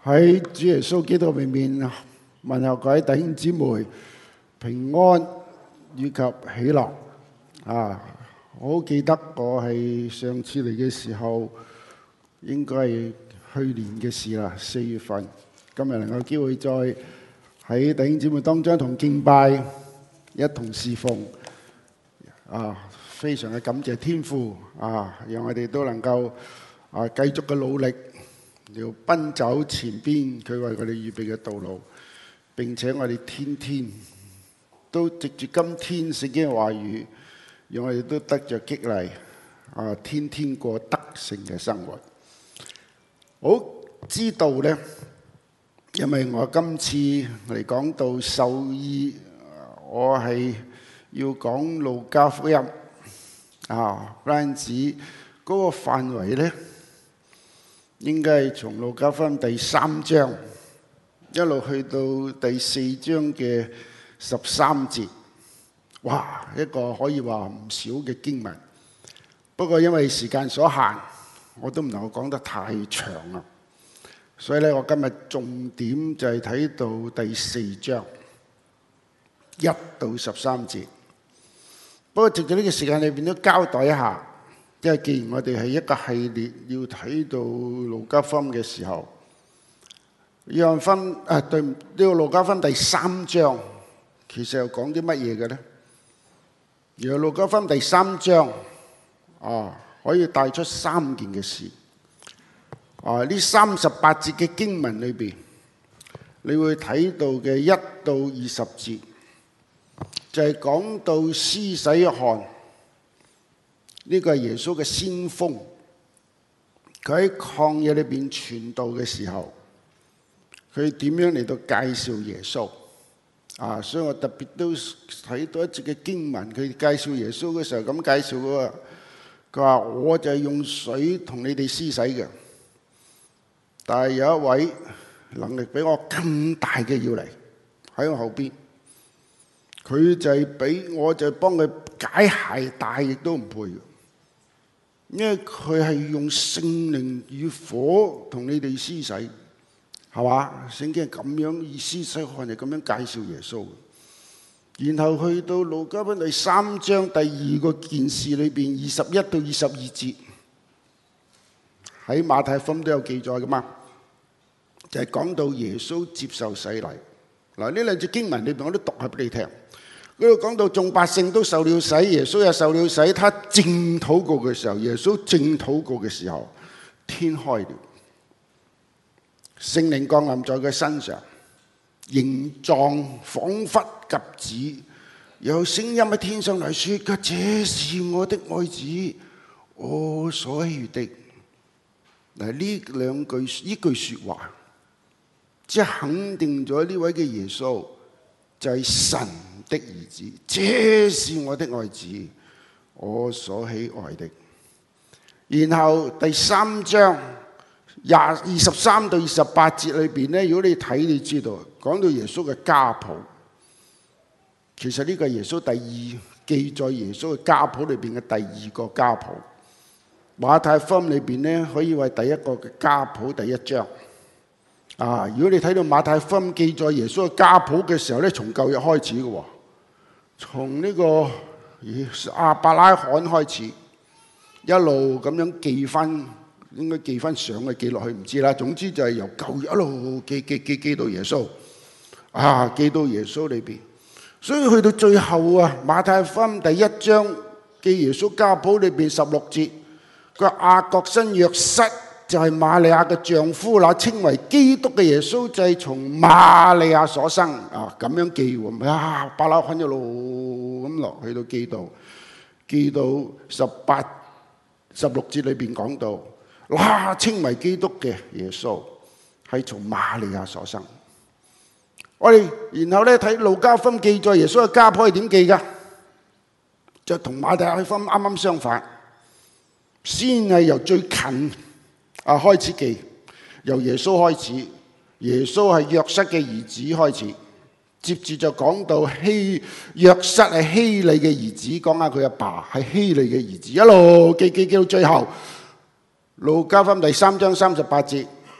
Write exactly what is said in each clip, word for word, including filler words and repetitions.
喺主耶穌基督裏面問候各位弟兄姊妹平安以及喜樂啊！我好記得我係上次嚟嘅時候，應該係去年嘅事啦，四月份。今日能夠機會再喺弟兄姊妹當中同敬拜，一同侍奉啊！非常嘅感謝天父啊，讓我哋都能夠啊繼續嘅努力，要奔走前邊佢為我哋預備嘅道路。並且我哋天天都藉住今天聖經嘅話語，讓我哋都得着激勵啊！天天過得勝嘅生活。好知道呢，因為我今次嚟講到獸醫，我係要講路加福音啊，嗰陣時嗰個範圍呢，應該係從路加福音第三章一路去到第四章嘅十三節。哇，一個可以話唔少嘅經文。不過因為時間所限，我都唔能夠講得太長啦。所以咧，我今日重點就係睇到第四章一到十三節。不過，直到呢個時間裏邊都交代一下，因為既然我哋係一個系列要睇到路加福音嘅時候，約翰福音啊，對呢個路加福音第三章其實又講啲乜嘢嘅咧？而路加福音第三章啊，可以帶出三件嘅事。啊，呢三十八節嘅經文裏邊，你會睇到嘅一到二十節，就係講到施洗約翰，呢個係耶穌嘅先鋒。佢喺曠野裏邊傳道嘅時候，佢點樣嚟到介紹耶穌啊？所以我特別都睇到一節嘅經文，佢介紹耶穌嘅時候咁介紹嘅。佢話：我就係用水同你哋施洗嘅，但係有一位能力比我更大嘅要嚟喺我後邊，佢就係俾我就幫佢解鞋帶，亦都唔配嘅，因為佢係用聖靈與火同你哋施洗，係嘛？聖經係咁樣意思，施洗約翰係咁樣介紹耶穌嘅。然後去到路加福音第三章第二個件事裏邊，二十一到二十二節，喺馬太福音都有記載噶嘛，就係講到耶穌接受洗禮。嗱，呢兩節經文裏邊我都讀下俾你聽。嗰度講到眾百姓都受了洗，耶穌又受了洗。他正禱告嘅時候，耶穌正禱告嘅時候，天開了，聖靈降臨在佢身上，形狀彷彿鴿子，有聲音喺天上嚟説：這是我的愛子，我所喜悅的。嗱，呢兩句呢句説話，即係肯定咗呢位嘅耶穌就係神的兒子，這是我的愛子，我所喜愛的。然後第三章廿二十三到二十八節裏邊咧，如果你睇，你知道講到耶穌嘅家譜，其實呢個係耶穌第二記載耶穌嘅家譜裏邊嘅第二個家譜。馬太福音裏邊咧，可以為第一個嘅家譜第一章。啊，如果你睇到馬太福音記載耶穌嘅家譜嘅時候咧，從舊約開始嘅喎，從呢個亞伯拉罕開始，一路咁樣記翻。應該記翻上嘅記落去唔知啦。總之就係由舊約一路記記記記到耶穌，啊記到耶穌裏邊。所以去到最後啊，馬太福音第一章記耶穌家譜裏邊十六節，佢話雅各生約瑟就係瑪利亞嘅丈夫，那稱為基督嘅耶穌就係從瑪利亞所生啊。咁樣記喎，啊巴拉昆一路咁落去到記到記到十八十六節裏邊講到。哇！稱為基督嘅耶穌係從瑪利亞所生。我哋然後咧睇路加福音記載耶穌嘅家譜係點記㗎？就同馬太福音啱啱相反，先係由最近啊開始記，由耶穌開始。耶穌係約瑟嘅兒子開始，接住就講到希約瑟係希利嘅兒子，講下佢阿爸係希利嘅兒子，一路記記記到最後。路加福音第三章三十八節，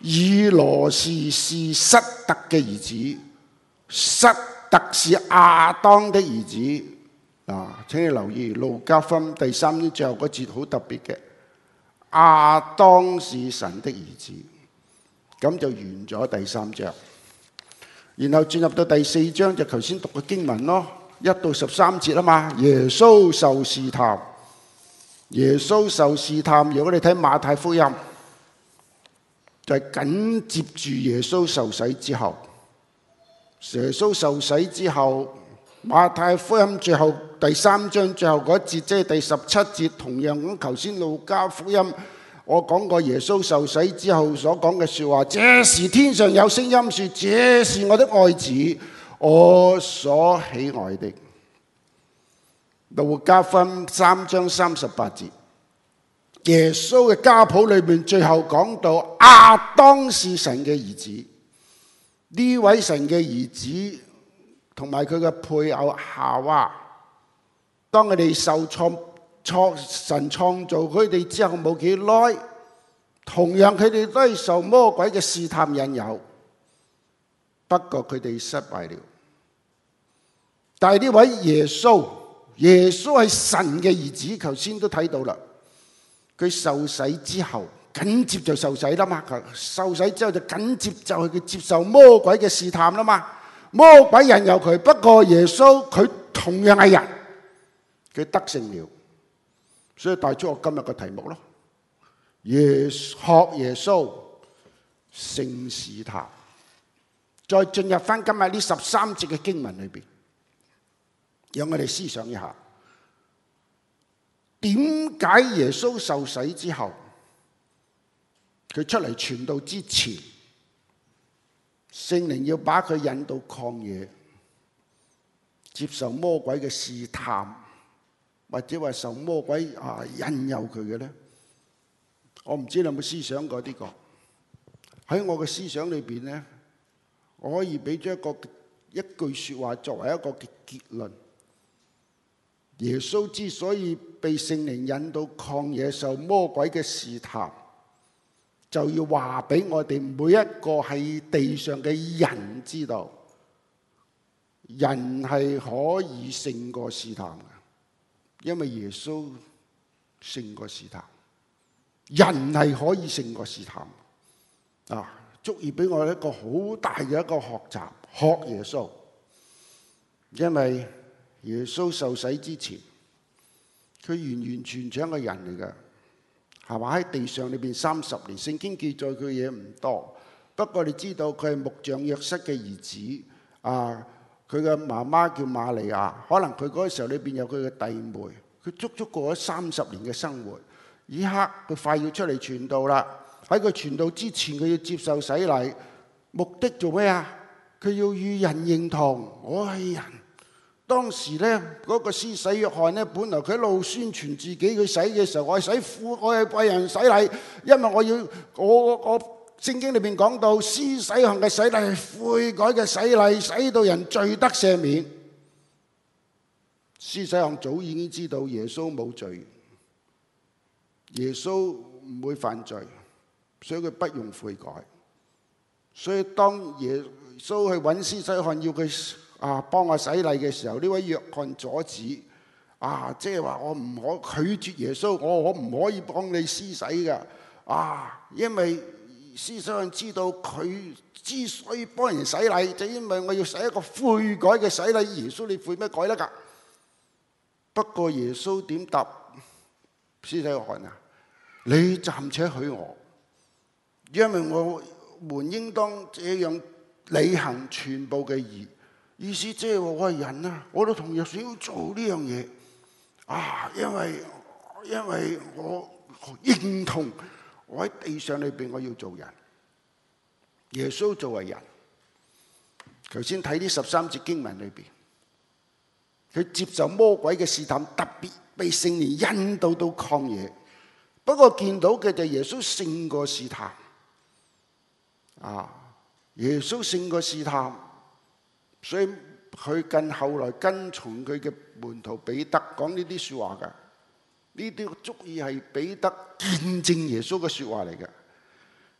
以羅士是失特嘅兒子，失特是亞當的兒子。啊，請你留意路加福音第三章最後嗰節好特別嘅，亞當是神的兒子。咁就完咗第三章，然後進入到第四章就頭先讀嘅經文咯，一到十三節啊嘛。耶穌受試探，耶穌受試探。如果你睇馬太福音，就係緊接住耶穌受洗之後，耶穌受洗之後，馬太福音最後第三章最後嗰節，即係第十七節，同樣咁頭先路加福音我講過耶穌受洗之後所講嘅說話，這時天上有聲音說，這是我的愛子，我所喜愛的。路加福音三章三十八節，耶穌嘅家譜裏面最後講到亞當是神嘅兒子，呢位神嘅兒子同埋佢嘅配偶夏娃，當佢哋受創創神創造佢哋之後冇幾耐，同樣佢哋都係受魔鬼嘅試探引誘，不過佢哋失敗了。但係呢位耶穌，耶穌係神嘅兒子，頭先都睇到啦。佢受洗之後，緊接就受洗啦嘛。受洗之後就緊接就係佢接受魔鬼嘅試探啦嘛。魔鬼引誘佢，不過耶穌佢同樣係人，佢得勝了。所以帶出我今日嘅題目咯，耶學耶穌勝試探。再進入翻今日呢十三節嘅經文裏邊，讓我哋思想一下，點解耶穌受洗之後，佢出嚟傳道之前，聖靈要把佢引到曠野，接受魔鬼嘅試探，或者話受魔鬼啊引誘佢嘅咧？我唔知你有冇思想過呢個？喺我嘅思想裏邊咧，我可以俾咗一個一句說話作為一個嘅結論。耶穌之所以被聖靈引到曠野受魔鬼嘅試探，就要話俾我哋每一個喺地上嘅人知道，人係可以勝過試探嘅，因為耶穌勝過試探，人係可以勝過試探啊！足以俾我一個好大嘅一個學習，學耶穌。因為耶穌受洗之前，佢完完全全係一個人嚟嘅，係嘛？喺地上裏邊三十年，聖經記載佢嘢唔多，不過你知道佢係木匠約瑟嘅兒子啊。佢嘅媽媽叫瑪利亞，可能佢嗰個時候裏邊有佢嘅弟妹，佢足足過咗三十年嘅生活。以刻佢快要出嚟傳道啦，喺佢傳道之前，佢要接受洗禮，目的做咩啊？佢要與人認同我係人。當時咧嗰個施洗約翰咧，本來佢一路宣傳自己，佢洗嘅時候，我係洗婦，我係為人洗禮，因為我要我我。聖經裏邊講到施洗約翰嘅洗禮係悔改嘅洗禮，使到人罪得赦免。施洗約翰早已經知道耶穌冇罪，耶穌唔會犯罪，所以佢不用悔改。所以當耶穌去揾施洗約翰要佢啊幫我洗禮嘅時候，呢位約翰阻止啊，即係話我唔可拒絕耶穌，我我唔可以幫你施洗㗎啊，因為施洗約翰知道佢之所以幫人洗禮，就因為我要洗一個悔改嘅洗禮。耶穌你悔咩改得㗎？不過耶穌點答施洗約翰啊？你暫且許我，因為我們應當這樣履行全部嘅義。意思即係話我係人啊，我都同樣想要做呢樣嘢啊，因為因為我認同。我喺地上裏邊，我要做人。耶穌作為人，頭先睇啲十三節經文裏邊，佢接受魔鬼嘅試探，特別被聖靈引導到曠野。不過見到嘅就係耶穌勝過試探。啊，耶穌勝過試探，所以佢近後來跟從佢嘅門徒彼得講呢啲說話㗎。呢啲足以係彼得見證耶穌嘅說話嚟嘅。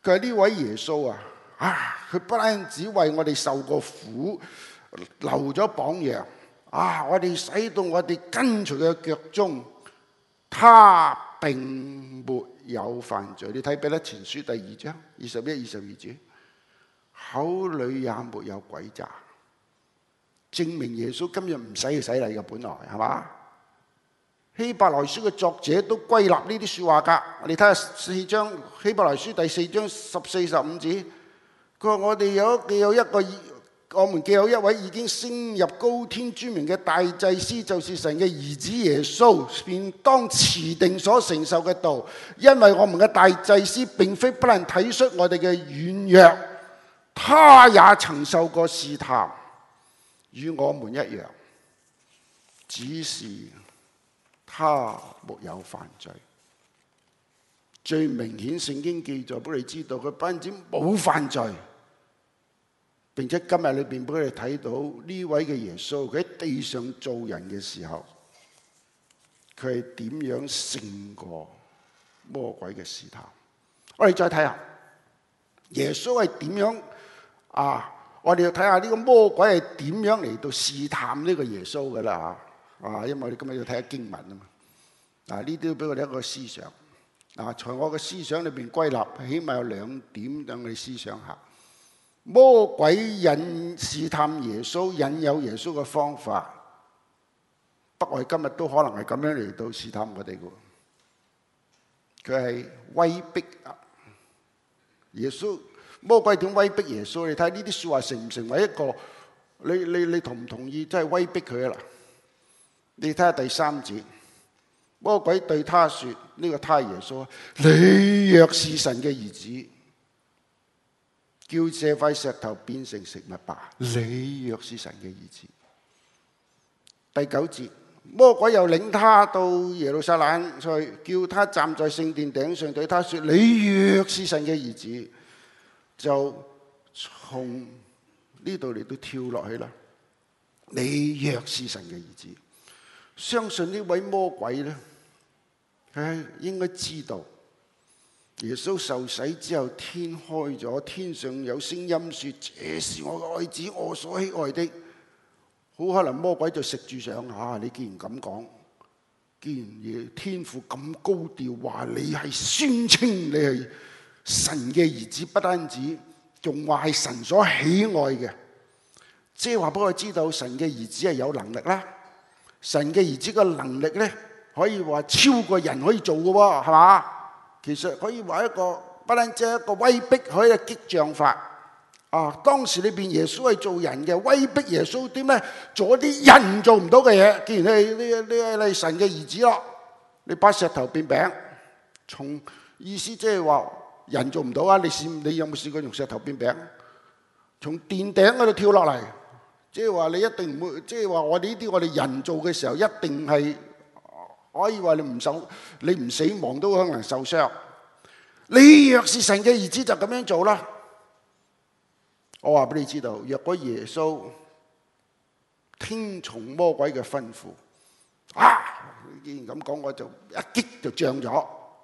佢係呢位耶穌啊，啊，佢不單止為我哋受過苦，留咗榜樣，啊，我哋使到我哋跟隨佢嘅腳蹤，他並沒有犯罪。你睇彼得前書第二章二十一、二十二節，口裏也沒有詭詐，證明耶穌今日唔使去洗禮嘅，本來係嘛？希伯來書嘅作者都歸納呢啲說話㗎。你睇下四章希伯來書第四章十四十五節，佢話我哋有既有一個，我們既有一位已經升入高天尊名嘅大祭司，就是神嘅兒子耶穌，便當持定所承受嘅道，因為我們嘅大祭司並非不能體恤我哋嘅軟弱，他也曾受過試探，與我們一樣，只是他沒有犯罪。最明顯聖經記載俾你知道，佢不單止冇犯罪，並且今日裏邊俾你睇到呢位嘅耶穌，佢喺地上做人嘅時候，佢係點樣勝過魔鬼嘅試探。我哋再睇下耶穌係點樣啊？我哋要睇下呢個魔鬼係點樣嚟到試探呢個耶穌噶啦吓啊！因為我哋今日要睇下經文啊嘛。嗱，呢啲俾我哋一個思想。嗱，從我嘅思想裏邊歸納，起碼有兩點等你思想下。魔鬼引試探耶穌、引誘耶穌嘅方法，不過今日都可能係咁樣嚟到試探我哋嘅。佢係威逼耶穌。魔鬼點威逼耶穌？你睇呢啲說話成唔成為一個？你你你同唔同意？真係威逼佢啊啦！你睇下第三節，魔鬼對他說：呢個他耶穌，你若是神嘅兒子，叫這塊石頭變成食物吧。你若是神嘅兒子。第九節，魔鬼又領他到耶路撒冷去，叫他站在聖殿頂上，對他說：你若是神嘅兒子，就從呢度嚟到跳落去啦。你若是神嘅兒子，相信呢位魔鬼呢，佢應該知道耶穌受洗之後，天開咗，天上有聲音說：這是我嘅愛子，我所喜愛的。好可能魔鬼就食住上啊！你既然咁講，既然天父咁高調話你係宣稱你係神嘅兒子，不單止，仲話係神所喜愛嘅，即係話俾我知道神嘅兒子係有能力啦。神嘅兒子嘅能力咧，可以話超過人可以做嘅喎，係嘛？其實可以話一個不單止一個威逼，可以激將法啊！當時裏邊耶穌係做人嘅，威逼耶穌點咧？做啲人做唔到嘅嘢。既然你你你你神嘅兒子咯，你把石頭變餅，從意思即係話。人做唔到啊！你試你有冇試過用石頭變餅？從殿頂嗰度跳落嚟，即係話你一定唔會，即係話我哋呢啲我哋人做嘅時候，一定係可以話你唔受，你唔死亡都可能受傷。你若是神嘅兒子，就咁樣做啦。我話俾你知道，若果耶穌聽從魔鬼嘅吩咐，啊！既然咁講，我就一擊就脹咗。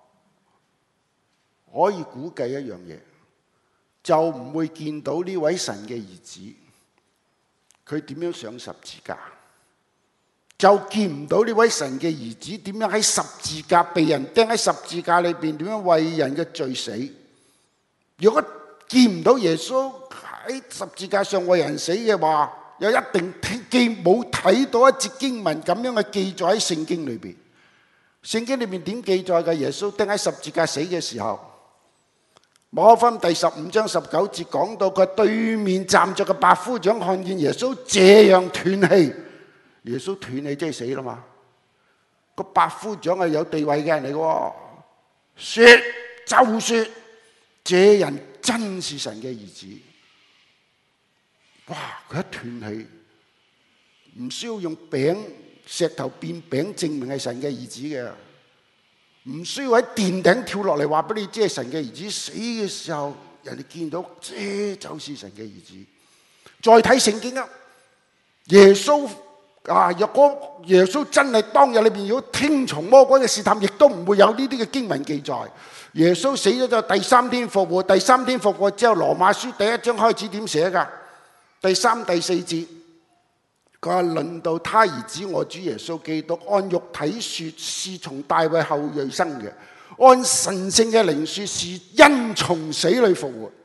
可以估計一樣嘢，就唔會見到呢位神嘅兒子，佢點樣上十字架，就見唔到呢位神嘅兒子點樣喺十字架被人釘喺十字架裏邊，點樣為人嘅罪死。如果見唔到耶穌喺十字架上為人死嘅話，又一定記冇睇到一節經文咁樣嘅記載喺聖經裏邊。聖經裏邊點記載嘅？耶穌釘喺十字架死嘅時候，馬可福音第十五章十九節講到，佢對面站着嘅百夫長看見耶穌這樣斷氣，耶穌斷氣即係死啦嘛。個百夫長係有地位嘅人嚟嘅，說就說這人真是神嘅兒子。哇！佢一斷氣，唔需要用餅石頭變餅證明係神嘅兒子嘅。唔需要喺殿頂跳落嚟話俾你知係神嘅兒子。死嘅時候，人哋見到這就是神嘅兒子。再睇聖經啊，耶穌啊，若果耶穌真係當日裏邊如果聽從魔鬼嘅試探，亦都唔會有呢啲嘅經文記載。耶穌死咗就第三天復活，第三天復活之後，羅馬書第一章開始點寫㗎？第三、第四節，佢話論到他兒子我主耶穌基督，按肉體說是從大衛後裔生嘅，按神聖嘅靈說是因從死裏復活，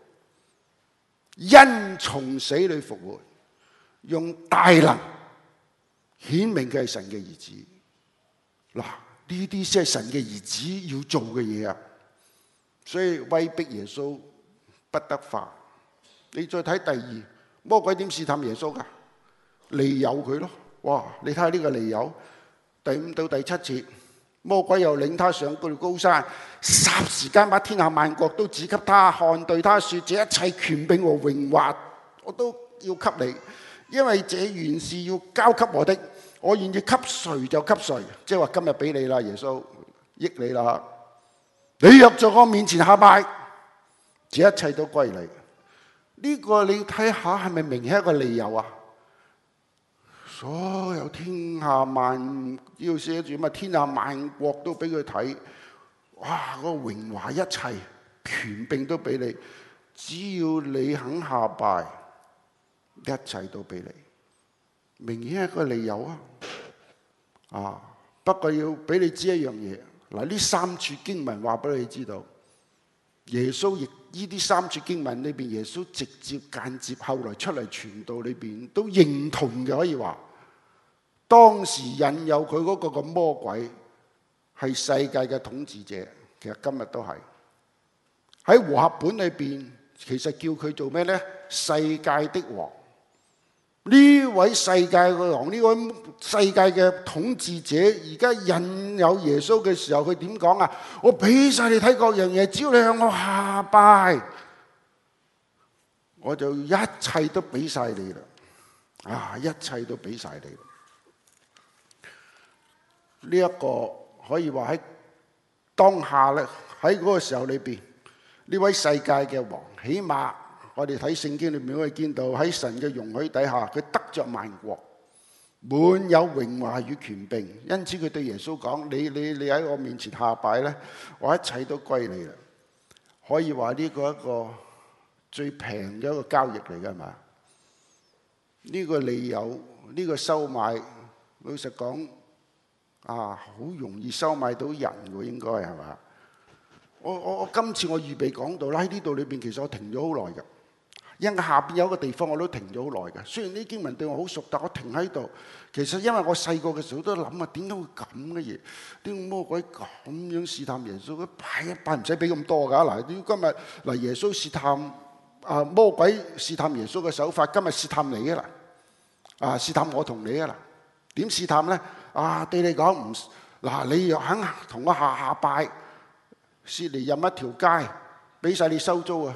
因從死裏復活，用大能顯明佢係神嘅兒子。嗱，呢啲先係神嘅兒子要做嘅嘢啊！所以威逼耶穌不得化。你再睇第二，魔鬼點試探耶穌噶？利誘佢咯。哇！你睇下呢個利誘，第五到第七節，魔鬼又領他上到高山，霎時間把天下萬國都指給他看，對他說：這一切權柄和榮華我都要給你，因為這原是要交給我的，我願意給誰就給誰。即係話今日俾你啦，耶穌益你啦。你若在我面前下拜，這一切都歸你。呢、這個你睇下係咪明顯一個利誘啊？所有天下萬要寫住乜？天下萬國都俾佢睇，哇！嗰、那個榮華一切權柄都俾你，只要你肯下拜，一切都俾你。明顯係一個利誘啊！啊，不過要俾你知一樣嘢。嗱，呢三處經文話俾你知道，耶穌亦呢啲三處經文裏邊，耶穌直接間接後來出嚟傳道裏邊都認同嘅，可以話當時引誘佢嗰個嘅魔鬼係世界嘅統治者，其實今日都係喺和合本裏邊，其實叫佢做咩呢？世界的王。呢位世界嘅王，呢位世界嘅統治者，而家引誘耶穌嘅時候，佢點講啊？我俾晒你睇各樣嘢，只要你向我下拜，我就一切都俾晒你啦！啊，一切都俾晒你。呢、這、一個可以話喺當下咧，喺嗰個時候裏邊，呢位世界嘅王，起碼。我哋睇聖經裏面可以見到喺神嘅容許底下，佢得着萬國，滿有榮華與權柄。因此佢對耶穌講：你你你喺我面前下拜咧，我一切都歸你啦。可以話呢個一個最平嘅一個交易嚟㗎嘛？呢個利誘，呢個收買，老實講啊，好容易收買到人㗎，應該係嘛？我我我今次我預備講到啦，喺呢度裏邊，其實我停咗好耐㗎。因下邊有一個地方我都停咗好耐嘅，雖然呢經文對我好熟，但我停喺度。其實因為我細個嘅時候都諗啊，點解會咁嘅嘢？啲魔鬼咁樣試探耶穌，佢拜一拜唔使俾咁多㗎。嗱，今日嗱耶穌試探啊，魔鬼試探耶穌嘅手法，今日試探你啊嗱，啊試探我同你啊嗱，點試探咧？啊對你講唔嗱，你若肯同我下下拜，先嚟任一條街，俾晒你收租啊！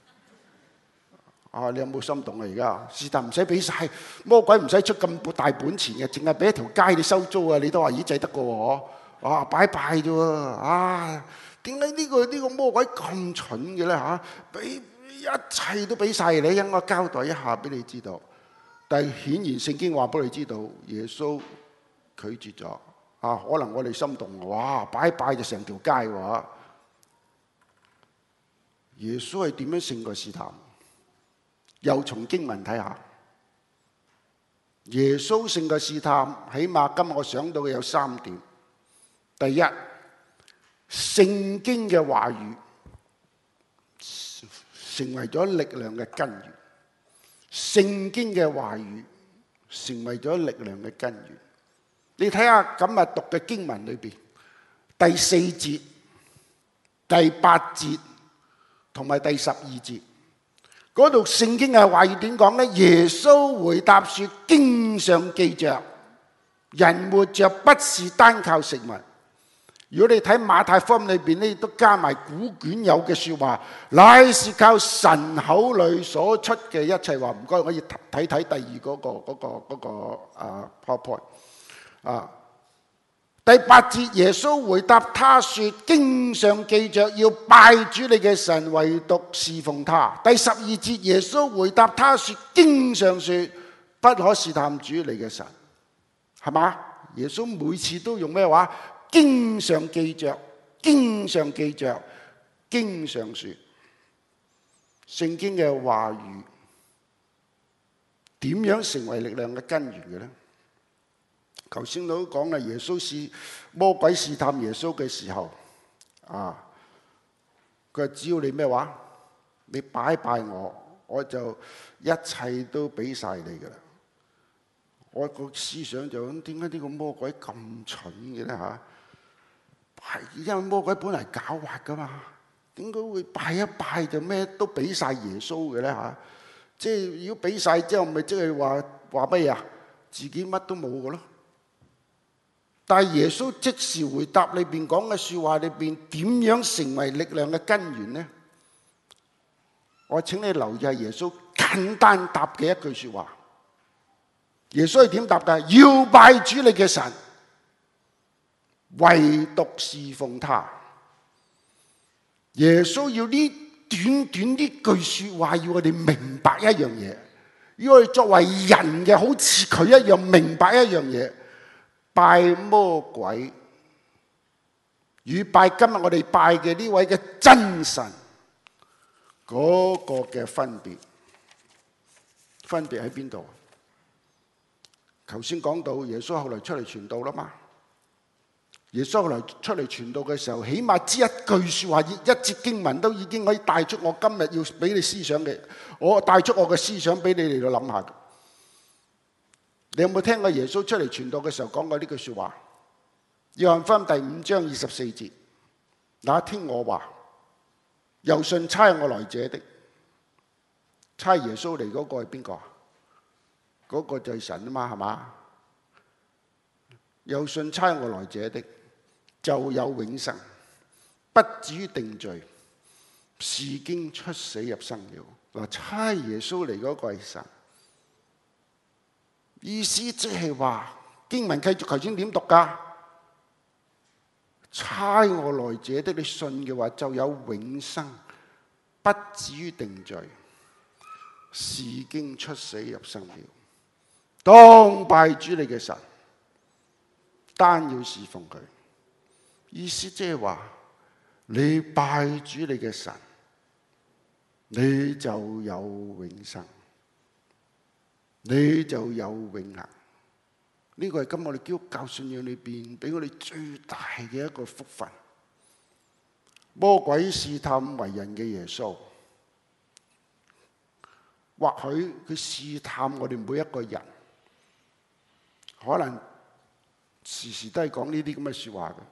啊！你有冇心動啊？而家是但唔使俾晒，魔鬼唔使出咁大本錢嘅，淨係俾一條街你收租啊！你都話咦制得過喎？啊拜拜啫喎！啊點解呢個呢個魔鬼咁蠢嘅咧嚇？俾一切都俾晒你，應該交代一下俾你知道。但係顯然聖經話俾你知道，耶穌拒絕咗啊！可能我哋心動，哇拜拜就成條街喎！耶穌係點樣勝過試探？又從經文睇下，耶穌勝過試探，起碼今日我想到嘅有三點。第一，聖經嘅話語成為咗力量嘅根源。聖經嘅話語成為咗力量嘅根源。你睇下今日讀嘅經文裏邊，第四節、第八節同埋第十二節。嗰度聖經嘅話語點講呢？耶穌回答說：經上記着，人活着不是單靠食物。如果你睇馬太福音裏邊呢，都加埋古卷有嘅說話，乃是靠神口裏所出嘅一切話。唔該，我要睇睇第二嗰個嗰個嗰個啊 PowerPoint 啊。第八節，耶穌回答他說：經上記着要拜主你嘅神，唯獨侍奉他。第十二節，耶穌回答他說：經上說不可試探主你嘅神。 係嘛？耶穌每次都用咩話？經常記着，經常記着，經常說。聖經嘅話語點樣成為力量嘅根源嘅咧？頭先都講啦，耶穌試魔鬼試探耶穌嘅時候，啊，佢話只要你咩話，你拜拜我，我就一切都俾晒你噶啦。我個思想就咁，點解呢個魔鬼咁蠢嘅咧嚇？係因為魔鬼本嚟狡猾噶嘛，點解會拜一拜就咩都俾晒耶穌嘅咧嚇？即係如果俾晒之後，咪即係話話乜嘢啊？自己乜都冇嘅咯。但係耶穌即時回答裏邊講嘅説話裏邊，點樣成為力量嘅根源呢？我請你留意下耶穌簡單答嘅一句説話。耶穌係點答㗎？要拜主你嘅神，唯獨侍奉他。耶穌要呢短短呢句説話，要我哋明白一樣嘢，要我哋作為人嘅，好似佢一樣明白一樣嘢。拜魔鬼與拜今日我哋拜嘅呢位嘅真神嗰個嘅分別，分別喺邊度？頭先講到耶穌後來出嚟傳道啦嘛。耶穌後來出嚟傳道嘅時候，起碼知一句說話，一節經文都已經可以帶出我今日要俾你思想嘅，我帶出我嘅思想俾你嚟到諗下。你有冇聽過耶穌出嚟傳道嘅時候講過呢句說話？約翰福音第五章二十四節，那聽我話，又信差我來者的，差耶穌嚟嗰個係邊個啊？嗰個就係神啊嘛，係嘛？有信差我來者的，就有永生，不至於定罪，是經出死入生了。嗱，差耶穌嚟嗰個係神，意思即係話經文繼續頭先點讀噶？差我來者的，你信嘅話就有永生，不至於定罪，是經出死入生了。當拜主你嘅神，單要侍奉佢，意思即係話你拜主你嘅神，你就有永生，你就有永恆。呢個係今日我哋基督教信仰裏邊俾我哋最大嘅一個福分。魔鬼試探為人嘅耶穌，或許佢試探我哋每一個人，可能時時都係講呢啲咁嘅說話嘅。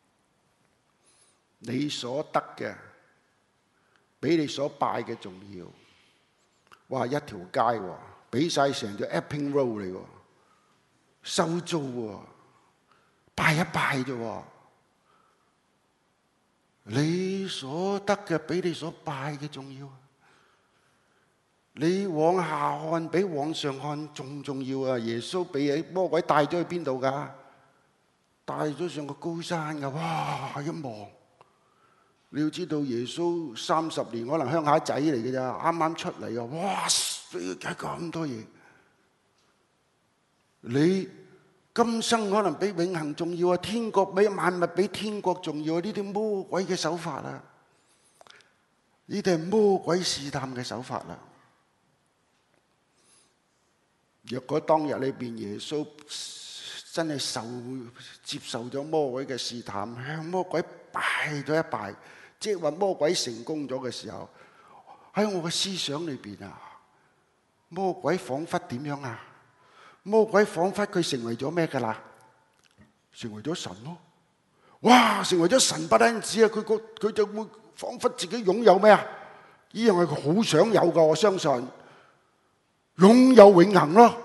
你所得嘅比你所拜嘅重要。哇！一條街喎，俾晒成條 Epping Road 嚟喎，收租喎，拜一拜啫喎。你所得嘅比你所拜嘅重要。你往下看比往上看仲重要啊！耶穌俾魔鬼帶咗去邊度㗎？帶咗上個高山㗎。哇！一望，你要知道耶穌三十年可能鄉下仔嚟嘅咋，啱啱出嚟啊！哇！解咁多嘢，你今生可能比永恆重要啊！天國比萬物比天國重要啊！呢啲魔鬼嘅手法啊，呢啲係魔鬼試探嘅手法啦。若果當日裏邊耶穌真係受接受咗魔鬼嘅試探，向魔鬼拜咗一拜，即係話魔鬼成功咗嘅時候，喺我嘅思想裏邊啊，魔鬼彷彿點樣啊？魔鬼彷彿佢成為咗咩㗎啦？成為咗神咯！哇！成為咗神不單止啊，佢個佢就會彷彿自己擁有咩啊？呢樣係佢好想有㗎，我相信。擁有永恆咯，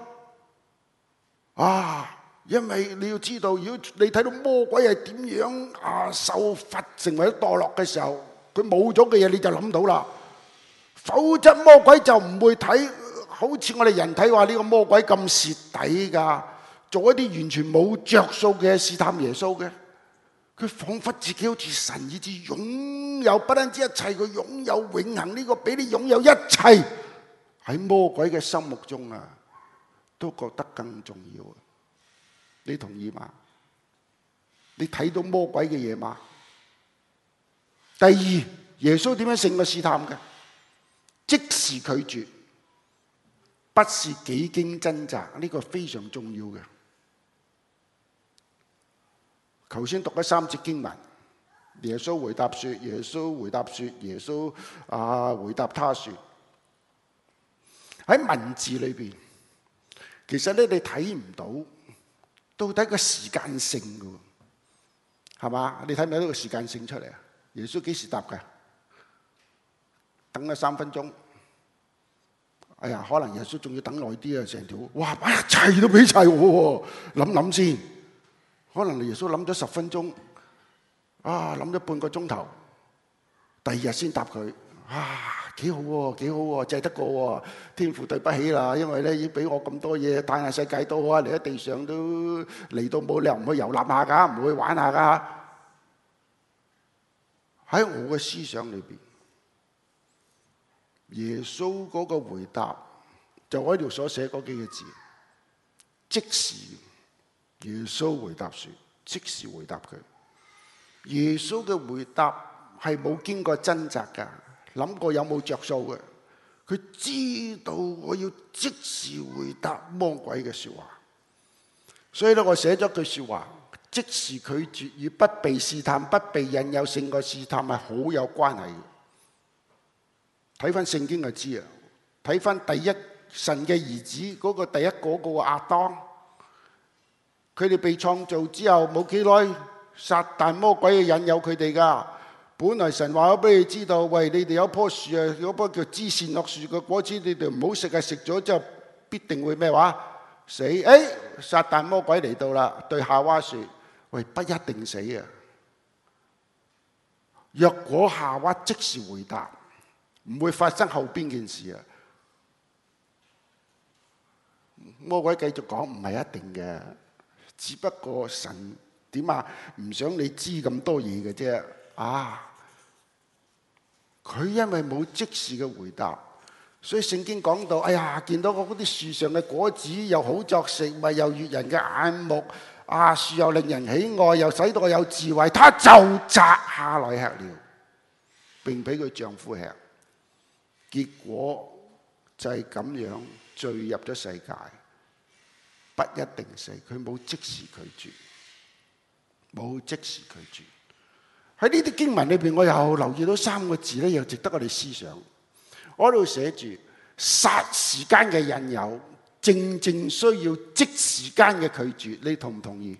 啊！因為你要知道，如果你睇到魔鬼係點樣啊受罰成為咗墮落嘅時候，佢冇咗嘅嘢你就諗到啦。否則魔鬼就唔會睇，好似我哋人睇話呢個魔鬼咁蝕底㗎，做一啲完全冇着數嘅試探耶穌嘅。佢彷彿自己好似神，以至擁有不單止一切，佢擁有永恆呢個比你擁有一切。喺魔鬼嘅心目中啊，都覺得更重要。 你同意嗎？你睇到魔鬼嘅嘢嗎？第二，耶穌點樣勝過試探嘅？即時拒絕，不是幾經掙扎，呢個非常重要嘅。頭先讀咗三節經文，耶穌回答說，耶穌回答說，耶穌啊回答他說，喺文字裏邊，其實咧你睇唔到到底個時間性嘅，係嘛？你睇唔睇到個時間性出嚟啊？耶穌幾時答嘅？等咗三分鐘。哎呀，可能耶穌仲要等耐啲啊！成條哇，把一切都俾晒我喎，諗諗先。可能耶穌諗咗十分鐘，啊諗咗半個鐘頭，第二日先答佢。啊，幾好喎，幾好喎，制得過喎。天父對不起啦，因為咧已經俾我咁多嘢，大眼世界都好啊，嚟喺地上都嚟到冇理由唔去遊覽下㗎，唔去玩下㗎。喺我嘅思想裏邊，耶穌嗰個回答就我喺度所寫嗰幾個字，即時耶穌回答說，即時回答佢。耶穌嘅回答係冇經過掙扎㗎，諗過有冇着數嘅。佢知道我要即時回答魔鬼嘅說話，所以咧我寫咗句說話，即時拒絕與不被試探、不被引誘勝過試探係好有關係嘅。睇翻聖經就知啊，睇翻第一神嘅兒子嗰個第一個個亞當，佢哋被創造之後冇幾耐，撒旦魔鬼去引誘佢哋噶。本來神話咗俾你知道，喂，你哋有棵樹啊，有棵叫知善惡樹嘅果子，你哋唔好食啊，食咗之後必定會咩話死。誒，撒旦魔鬼嚟到啦，對夏娃說，喂，不一定死啊。若果夏娃即時回答，唔會發生後邊件事啊！魔鬼繼續講，唔係一定嘅，只不過神點啊？唔想你知咁多嘢嘅啫。啊！佢因為冇即時嘅回答，所以聖經講到，哎呀，見到嗰啲樹上嘅果子又好作食物，又悅人嘅眼目，啊，樹又令人喜愛，又使到我有智慧，他就摘下來吃了，並俾佢丈夫吃。結果就係咁樣墜入咗世界，不一定死。佢冇即時拒絕，冇即時拒絕。喺呢啲經文裏邊，我又留意到三個字咧，又值得我哋思想。我喺度寫住霎時間嘅引誘，正正需要即時間嘅拒絕。你同唔同意？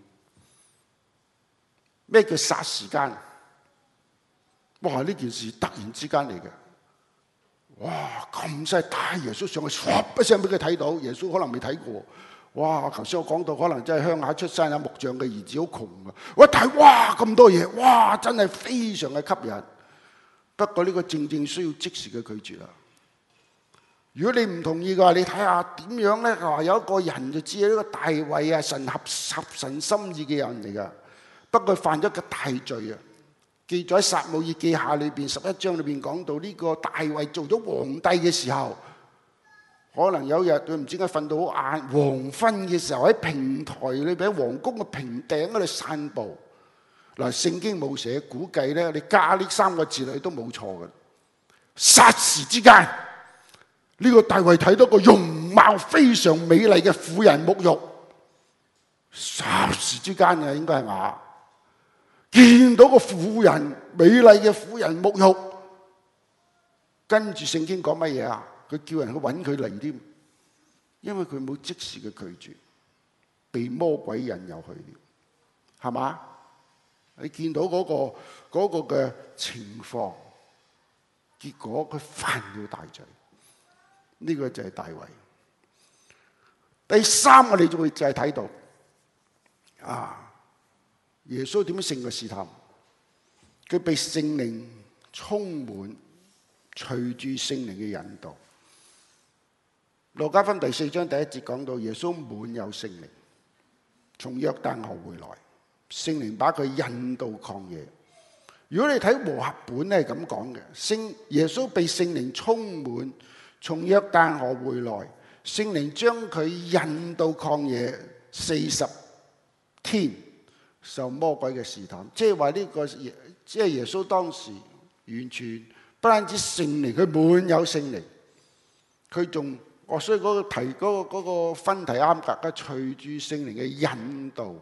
咩叫霎時間？哇！呢件事突然之間嚟嘅。哇！咁犀大，耶穌上去唰一聲俾佢睇到，耶穌可能未睇過。哇！頭先我講到，可能真係鄉下出身有木匠嘅兒子，好窮啊！我一睇，哇咁多嘢，哇真係非常嘅吸引。不過呢個正正需要即時嘅拒絕啦。如果你唔同意嘅話，你睇下點樣咧？話有一個人就知呢個大衛啊，神合合神心意嘅人嚟噶。不過犯咗個大罪啊！記載喺撒母耳記下裏邊十一章裏邊講到，呢個大衛做咗皇帝嘅時候，可能有日佢唔知點解瞓到好晏，黃昏嘅時候喺平台裏邊，喺皇宮嘅平頂嗰度散步。嗱，聖經冇寫，估計咧你加呢三個字落去都冇錯嘅。霎時之間，呢個大衛睇到個容貌非常美麗嘅婦人沐浴，霎時之間啊，應該係嘛？見到個婦人，美麗嘅婦人沐浴，跟住聖經講乜嘢啊？佢叫人去揾佢嚟添，因為佢冇即時嘅拒絕，被魔鬼引誘去了，係嘛？你見到嗰個嗰個嘅情況，結果佢犯了大罪，呢個就係大衛。第三，我哋就會就係睇到啊。耶穌點樣勝過試探？佢被聖靈充滿，隨住聖靈嘅引導。路加福音第四章第一節講到，耶穌滿有聖靈，從約旦河回來，聖靈把佢引到曠野。如果你睇和合本咧，係咁講嘅，聖耶穌被聖靈充滿，從約旦河回來，聖靈將佢引到曠野四十天受魔鬼嘅試探，即係話呢個即係耶穌當時完全不單止聖靈，佢滿有聖靈，佢仲我所以嗰個題嗰、嗰個嗰、嗰個分題啱格嘅，隨住聖靈嘅引導，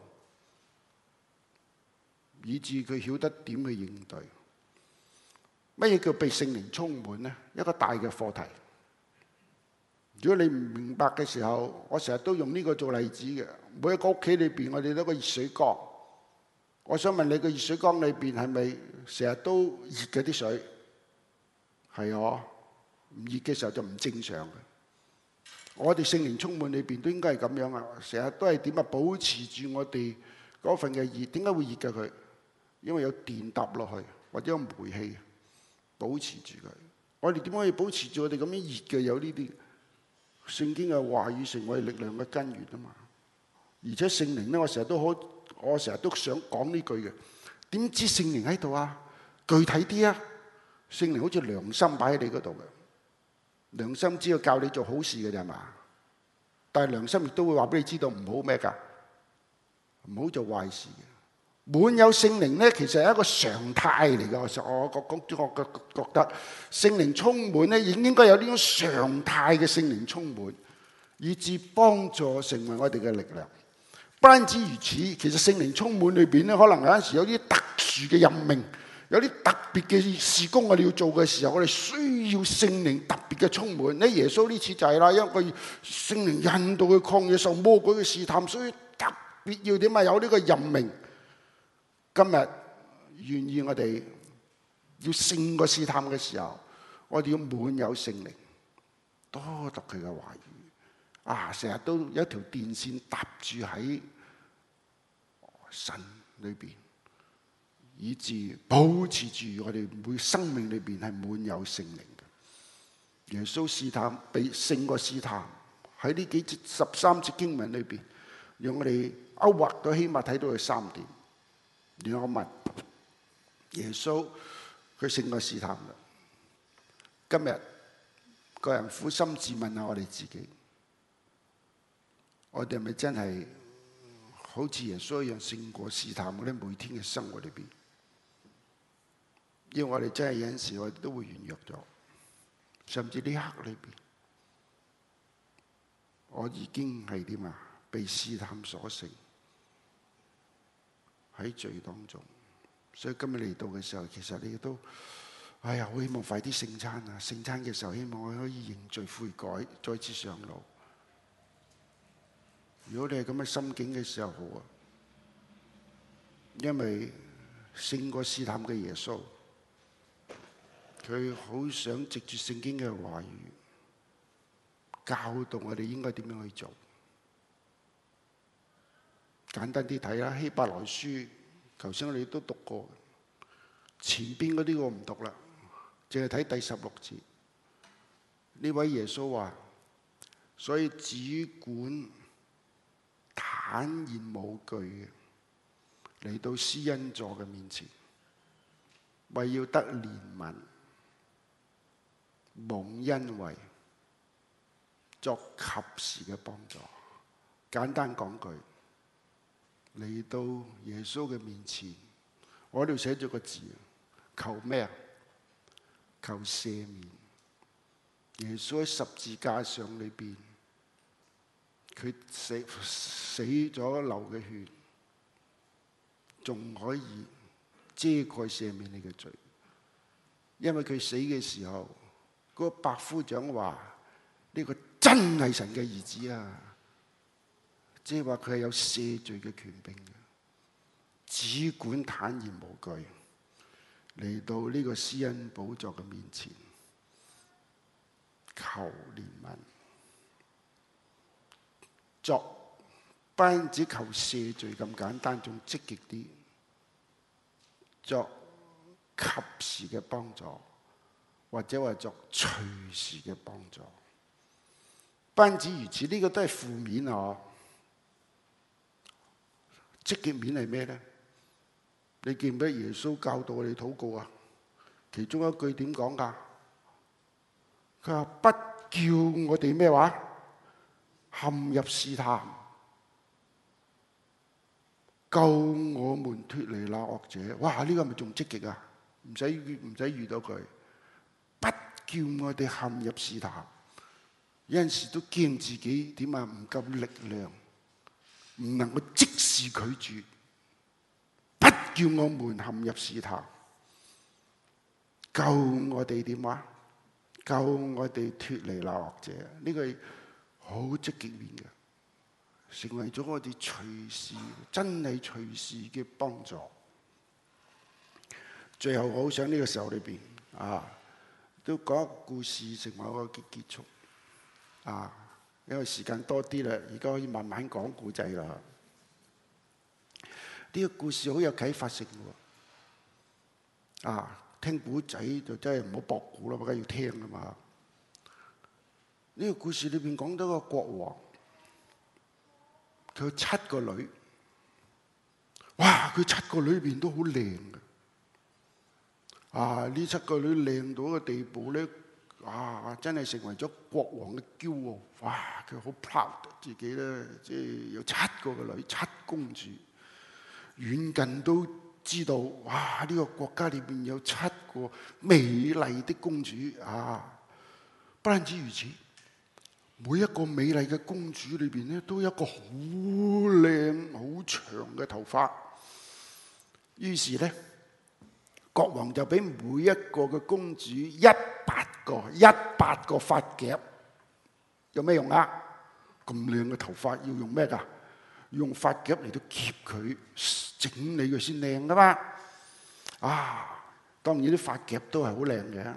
以致佢曉得點去應對。乜嘢叫被聖靈充滿呢？一個大嘅課題。如果你唔明白嘅時候，我成日都用呢個做例子嘅。每一個屋企裏邊，我哋都有個熱水缸。我想問你，個熱水缸裏邊係咪成日都熱嘅啲水？係啊，唔熱嘅時候就唔正常嘅。我哋聖靈充滿裏邊都應該係咁樣啊！成日都係點啊？保持住我哋嗰份嘅熱。點解會熱嘅佢？因為有電搭落去，或者有煤氣保持住佢。我哋點可以保持住我哋咁樣熱嘅？有呢啲聖經嘅話語成為力量嘅根源啊嘛。而且聖靈咧，我成日都好，我成日都想講呢句嘅。點知聖靈喺度啊？具體啲啊！聖靈好似良心擺喺你嗰度嘅。良心只要教你做好事嘅啫嘛，但係良心亦都會話俾你知道唔好咩㗎，唔好做壞事嘅。滿有聖靈咧，其實係一個常態嚟嘅。我我講我覺覺得聖靈充滿咧，已經應該有呢種常態嘅聖靈充滿，以致幫助成為我哋嘅力量。不單止如此，其實聖靈充滿裏邊咧，可能有陣時有啲特殊嘅任命，有啲特別嘅事工我哋要做嘅時候，我哋需要聖靈特別嘅充滿。你耶穌呢次就係啦，因為佢聖靈引導佢曠野受魔鬼嘅試探，所以特別要點啊？有呢個任命。今日願意我哋要勝過試探嘅時候，我哋要滿有聖靈，多讀佢嘅話語啊！成日都有一條電線搭住喺神裏邊，以致保持住我哋每生命裏邊係滿有聖靈嘅。耶穌試探比勝過試探，喺呢幾節十三節經文裏邊，讓我哋勾畫到起碼睇到佢三點。讓我問耶穌，佢勝過試探啦。今日個人苦心自問下我哋自己，我哋係咪真係好似耶穌一樣勝過試探嗰啲每天嘅生活裏邊？因為我哋真係有陣時我哋都會軟弱咗，甚至呢刻裏邊，我已經係點啊？被試探所勝。喺罪當中，所以今日嚟到嘅時候，其實你都，哎呀，好希望快啲聖餐啊！聖餐嘅時候，希望我可以認罪悔改，再次上路。如果你係咁嘅心境嘅時候，好啊，因為勝過試探嘅耶穌，佢好想藉住聖經嘅話語，教導我哋應該點樣去做。簡單啲睇啦，希伯來書，頭先我哋都讀過，前邊嗰啲我唔讀啦，淨係睇第十六節。呢位耶穌話，所以只管坦然無懼嘅嚟到施恩座嘅面前，為要得憐憫、蒙恩惠、作及時嘅幫助。簡單講句，嚟到耶穌嘅面前，我喺度寫咗個字，求咩啊？求赦免。耶穌喺十字架上裏邊，佢死死咗流嘅血，仲可以遮蓋赦免你嘅罪。因為佢死嘅時候，嗰個百夫長話：呢個真係神嘅兒子啊！即係話佢係有赦罪嘅權柄嘅，只管坦然無懼嚟到呢個施恩寶座嘅面前，求憐憫，作不單止求赦罪咁簡單，仲積極啲，作及時嘅幫助，或者話作隨時嘅幫助。不單止如此，呢、這個都係負面啊！積極面係咩咧？你記唔記得耶穌教導我哋禱告啊？其中一句點講噶？佢話不叫我哋咩話陷入試探。 救我們脫離那惡者。哇！呢個係咪仲積極啊？唔使唔使遇到佢，不叫我哋陷入試探。有陣時都驚自己點啊，唔夠力量，唔能夠即時拒絕，不叫我們陷入試探。救我哋點話？救我哋脫離那惡者。呢個係好積極面嘅，成為咗我哋隨時真係隨時嘅幫助。最後我好想呢個時候裏邊啊，都講一個故事成為我嘅結束啊，因為時間多啲啦，而家可以慢慢講故仔啦。呢個故事好有啟發性喎，啊！聽古仔就真係唔好駁古啦，梗係要聽㗎嘛。呢個故事裏邊講到個國王，佢有七個女，哇！佢七個女裏邊都好靚嘅，啊！呢七個女靚到一個地步咧，啊！真係成為咗國王嘅驕傲，哇！佢好 proud 自己咧，即係有七個嘅女，七公主，遠近都知道，哇！呢個國家裏邊有七個美麗的公主啊！不單止如此，每一個美麗嘅公主裏邊咧，都有一個好靚、好長嘅頭髮。於是咧，國王就俾每一個嘅公主一百個、一百個髮夾。有咩用啊？咁靚嘅頭髮要用咩㗎？用髮夾嚟到夾佢，整理佢先靚噶嘛。啊，當然啲髮夾都係好靚嘅。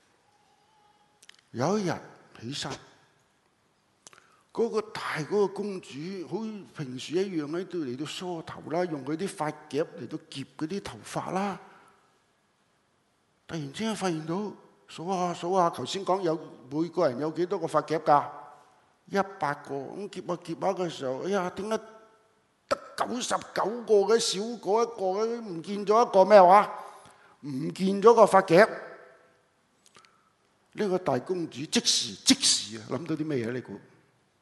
有一日起身，嗰個大嗰個公主好似平時一樣喺度嚟到梳頭啦，用佢啲髮夾嚟到夾嗰啲頭髮啦。突然之間發現到，數下數下，頭先講有每個人有幾多個髮夾㗎？一百個。咁夾下夾下嘅時候，哎呀，點解得九十九個嘅，少過一個嘅，唔見咗一個咩話？唔見咗個髮夾。呢個大公主即時即時啊諗到啲咩嘢？你估？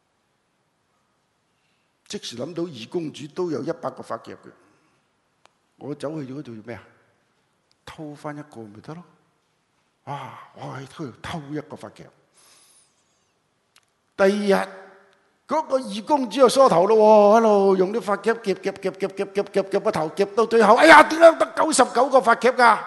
即時諗到二公主都有一百個髮夾嘅，我走去咗嗰度做咩啊？偷翻一個咪得咯！哇！我喺度偷一個髮夾。第二日嗰個二公主又梳頭咯，喺度用啲髮夾夾夾夾夾夾夾夾夾個頭，夾到最後，哎呀！點解得九十九個髮夾㗎？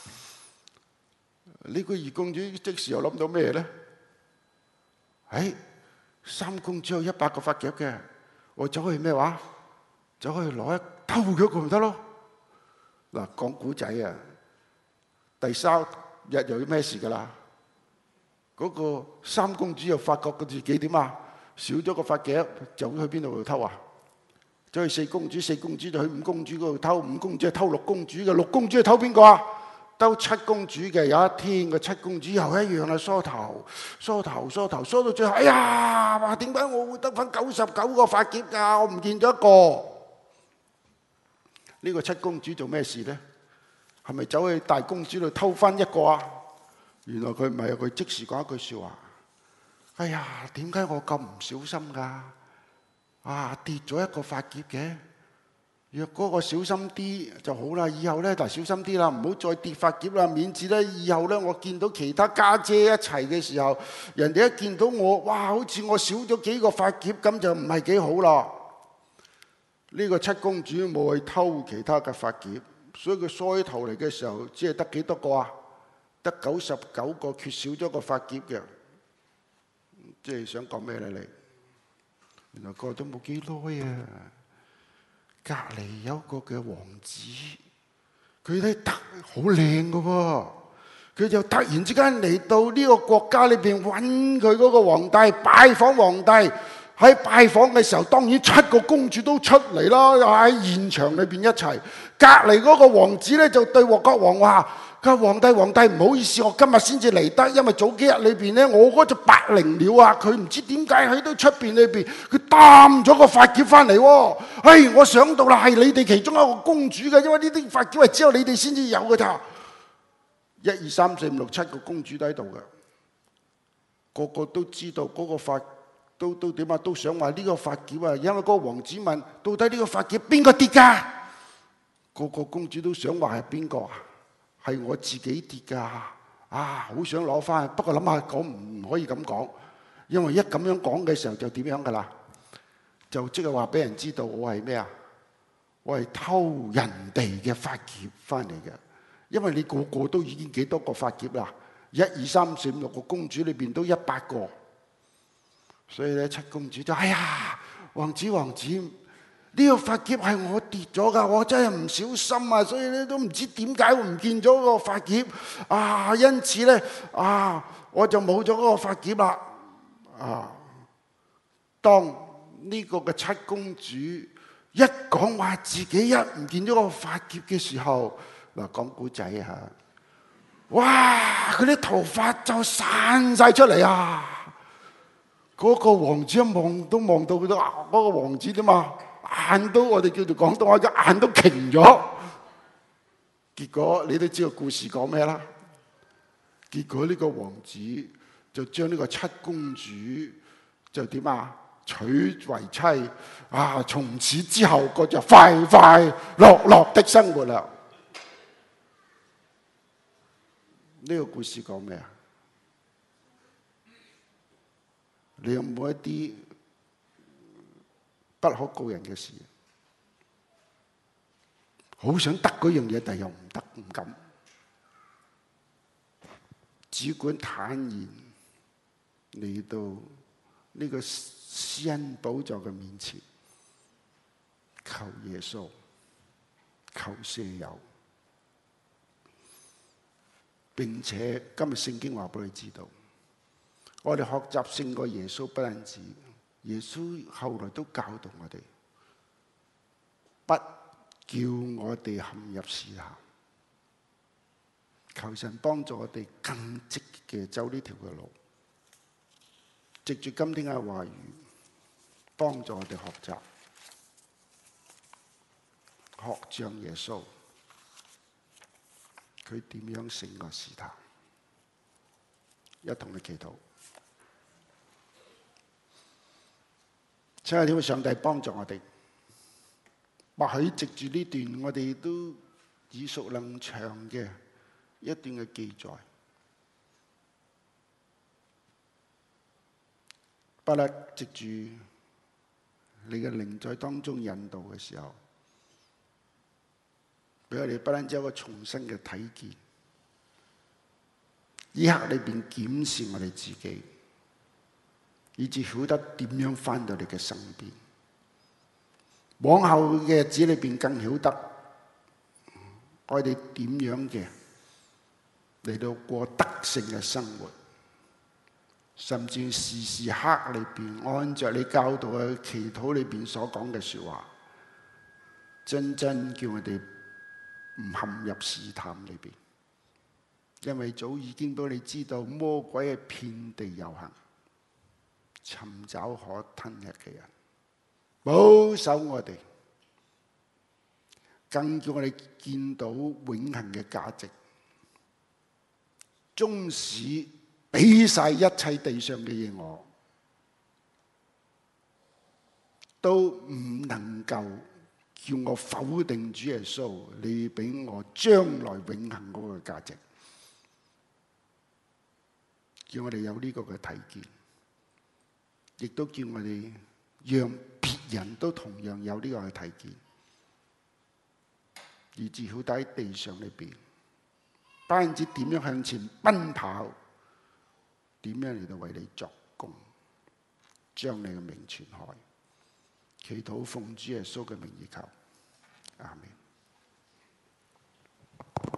呢個二公主即時又諗到咩咧？誒，三公主有一百個髮夾嘅，我走去咩話？走去攞一偷咗個咪得咯！嗱，講古仔啊，第三日又要咩事㗎啦？嗰個三公主又發覺佢自己點啊？少咗個髮夾，就去邊度偷啊？走去四公主，四公主就去五公主嗰度偷，五公主就偷六公主嘅，六公主係偷邊個啊？偷七公主嘅。有一天個七公主又一樣啦，梳頭梳頭梳頭梳到最後，哎呀！話點解我會得返九十九個髮夾㗎？我唔見咗一個。呢個七公主做咩事咧？係咪走去大公主度偷返一個啊？原來佢唔係，佢即時講一句説話：哎呀，點解我咁唔小心㗎？啊，跌咗一個髮夾嘅。若嗰個小心啲就好啦，以後咧就小心啲啦，唔好再跌髮夾啦，免至咧以後咧我見到其他家姐一齊嘅時候，人哋一見到我，哇，好似我少咗幾個髮夾，咁就唔係幾好啦。呢個七公主冇去偷其他嘅髮夾，所以佢梳起頭嚟嘅時候，只係得幾多個啊？得九十九個，缺少咗個髮夾嘅。即係想講咩咧？你原來過咗冇幾耐啊！隔離有個嘅王子，佢咧得好靚嘅喎，佢就突然之間嚟到呢個國家裏邊揾佢嗰個皇帝，拜訪皇帝。喺拜訪嘅時候，當然七個公主都出嚟啦，喺現場裏邊一齊。隔離嗰個王子咧就對國王話：佢話皇帝皇帝，唔好意思，我今日先至嚟得，因為早幾日裏邊咧，我嗰隻白靈鳥啊，佢唔知點解喺度出邊裏邊，佢擔咗個髮夾翻嚟喎。唉，我想到啦，係你哋其中一個公主嘅，因為呢啲髮夾係只有你哋先至有嘅咋。一二三四五六七個公主都喺度嘅，個個都知道嗰個髮都都點啊？都想話呢個髮夾啊，因為嗰個王子問到底呢個髮夾邊個跌㗎？個個公主都想話係邊個啊？係我自己跌㗎啊！好想攞翻，不過諗下講唔可以咁講，因為一咁樣講嘅時候就點樣㗎啦？就即係話俾人知道我係咩啊？我係偷人哋嘅髮夾翻嚟嘅，因為你個個都已經幾多個髮夾啦？一二三四五六個公主裏邊都一百個，所以咧七公主就哎呀，王子王子，呢個髮夾係我跌咗㗎，我真係唔小心啊，所以咧都唔知點解會唔見咗個髮夾啊，因此咧啊，我就冇咗嗰個髮夾啦啊！當呢個嘅七公主一講話自己一唔見咗個髮夾嘅時候，嗱，講古仔啊，哇！佢啲頭髮就散晒出嚟啊！嗰個王子一望都望到佢都嗰個王子啫嘛，眼都我哋叫做廣東話嘅眼都擎咗。結果你都知道故事講咩啦？結果呢個王子就將呢個七公主就點啊？娶為妻啊！從此之後，佢就快快樂樂的生活啦。呢個故事講咩啊？你有冇一啲不可告人嘅事？好想得嗰樣嘢，但又唔得，唔敢，只管坦然嚟到呢個施恩寶座嘅面前，求耶穌，求赦宥。並且今日聖經話俾你知道，我哋學習勝過耶穌不單止，耶穌後來都教導我哋，不叫我哋陷入試探。求神幫助我哋更積極嘅走呢條嘅路，藉住今天嘅話語，幫助我哋學習，學像耶穌，佢點樣勝過試探。一同去祈禱。親愛的上帝幫助我哋，或許藉住呢段我哋都耳熟能詳嘅一段嘅記載，不能藉住你嘅靈在當中引導嘅時候，俾我哋不單止有一個重新嘅睇見，呢刻裏邊檢視我哋自己，以至曉得點樣返到你嘅身邊。往後嘅日子裏邊更曉得我哋點樣嘅嚟到過得勝嘅生活，甚至時時刻裏邊按着你教導嘅祈禱裏邊所講嘅說話，真真叫我哋唔陷入試探裏邊。因為早已經俾你知道魔鬼係遍地遊行，尋找可吞吃嘅人，保守我哋，更叫我哋見到永恆嘅價值。縱使俾晒一切地上嘅嘢我，都唔能夠叫我否定主耶穌，你俾我將來永恆嗰個價值。叫我哋有呢個嘅睇見，亦都叫我哋讓別人都同樣有呢個嘅睇見，以至好喺地上裏邊，不單止點樣向前奔跑，點樣嚟到為你作工，將你嘅名傳開。祈禱奉主耶穌嘅名而求，阿們。